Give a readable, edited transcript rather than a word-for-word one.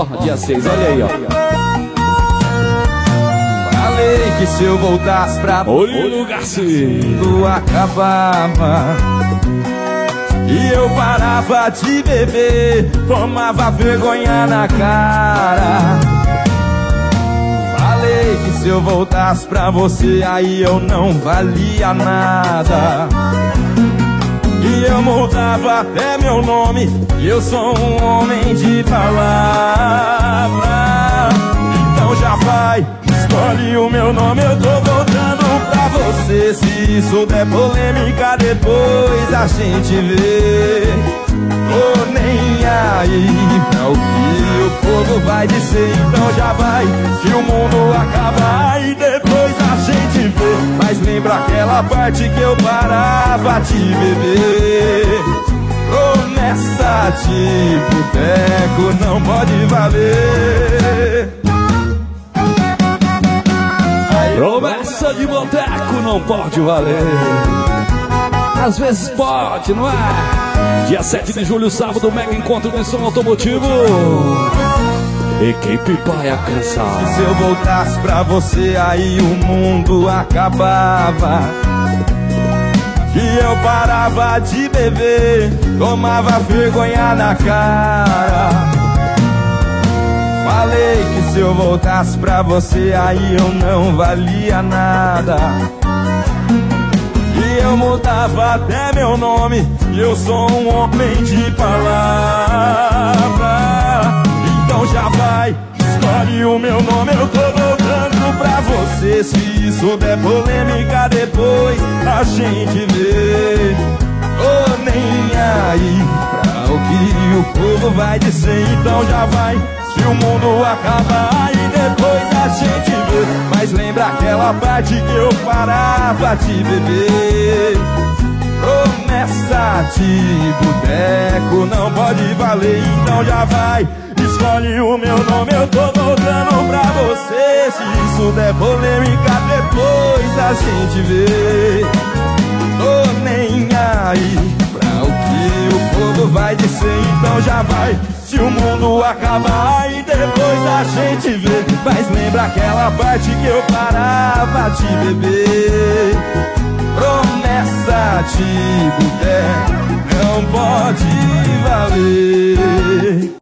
Ó, dia 6, olha aí, ó. Falei que se eu voltasse pra Olho Garcia, tudo acabava. E eu parava de beber, tomava vergonha na cara. Falei que se eu voltasse pra você, aí eu não valia nada. E eu mudava até meu nome, e eu sou um homem de palavra. Então já vai, escolhe o meu nome, eu tô voltando pra você. Se isso der polêmica, depois a gente vê. Tô nem aí pra o que o povo vai dizer. Então já vai, se o mundo acabar e depois a gente vê. Mas lembra aquela parte que eu parava de beber. Promessa de boteco não pode valer. promessa de boteco não pode valer. Às vezes pode, não é? Dia 7 de julho, sábado, mega encontro de som automotivo. Equipe Paia Cansar. Se eu voltasse pra você, aí o mundo acabava. E eu parava de beber, tomava vergonha na cara. Falei que se eu voltasse pra você, aí eu não valia nada. E eu mudava até meu nome, e eu sou um homem de palavra. Então já vai, escolhe o meu nome, eu tô voltando pra você. Se isso der polêmica, depois a gente vê. Tô nem aí pra o que o povo vai dizer. Então já vai, se o mundo acabar e depois a gente vê. Mas lembra aquela parte que eu parava de beber. Promessa de boteco não pode valer. Então já vai, escolhe o meu nome, eu tô voltando pra você. Se isso der polêmica, depois a gente vê. Tô nem aí pra o que o povo vai dizer. Então já vai, se o mundo acabar e depois a gente vê. Mas lembra aquela parte que eu parava de beber. Promessa de boteco não pode valer.